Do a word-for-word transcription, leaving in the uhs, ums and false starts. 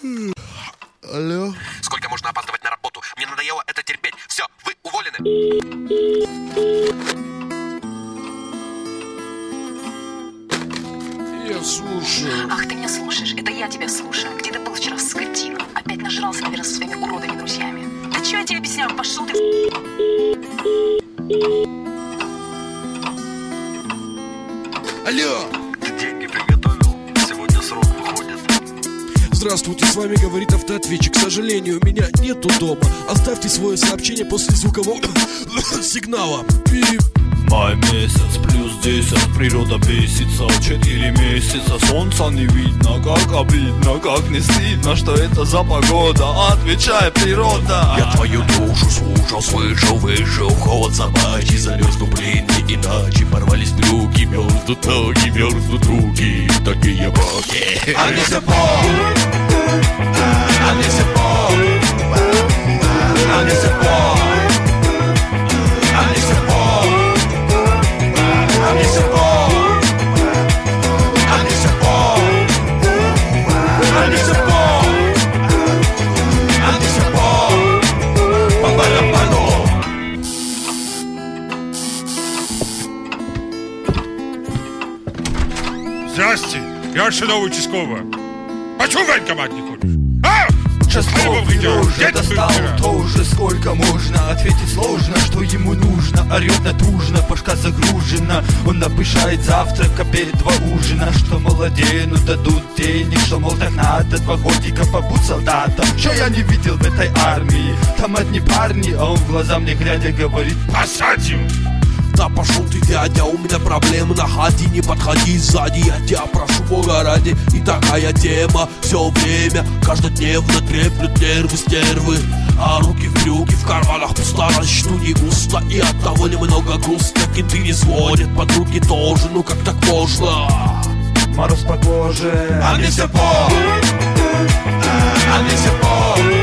Алло. Сколько можно опаздывать на работу? Мне надоело это терпеть. Все, вы уволены. Я слушаю. Ах, ты меня слушаешь? Это я тебя слушаю. Где ты был вчера, скотина? Опять нажрался, наверное, со своими уродами друзьями. Да что я тебе объясняю? Пошел ты. Алло. Ты деньги приготовил? Сегодня срок выходит. Здравствуйте, с вами говорит автоответчик. К сожалению, меня нету дома. Оставьте свое сообщение после звукового сигнала. Пип. Май месяц плюс десять, природа бесится. Четыре месяца, солнца не видно. Как обидно, как не стыдно, что это за погода. Отвечай, природа. Я твою душу слушал, слышал, вышел. Холод собачий замерзну, блин, не иначе. Порвались брюки, мерзнут ноги, мерзнут руки. Такие боги. А не запал, а не запал, а не запал, а не запал. Здрасте, я Аршинова участкового. А чё в военкомат не ходишь? А? Участковый уже достал тоже, сколько можно. Ответить сложно, что ему нужно. Орёт натужно, башка загружена. Он обещает завтрак, обед, два ужина. Что молодену дадут денег, что мол так надо. Два годика побудь солдатом. Что я не видел в этой армии? Там одни парни, а он в глаза мне глядя говорит: посадим! Да пошел ты, дядя, у меня проблемы на хате. Не подходи сзади, я тебя прошу, бога ради. И такая тема все время, каждодневно треплют нервы стервы. А руки в брюки, в карманах пусто, расчту не густо. И от того немного грустно, кенты не звонят, подруги тоже, ну как так можно? Мороз по коже, а не все пол, а не все пол.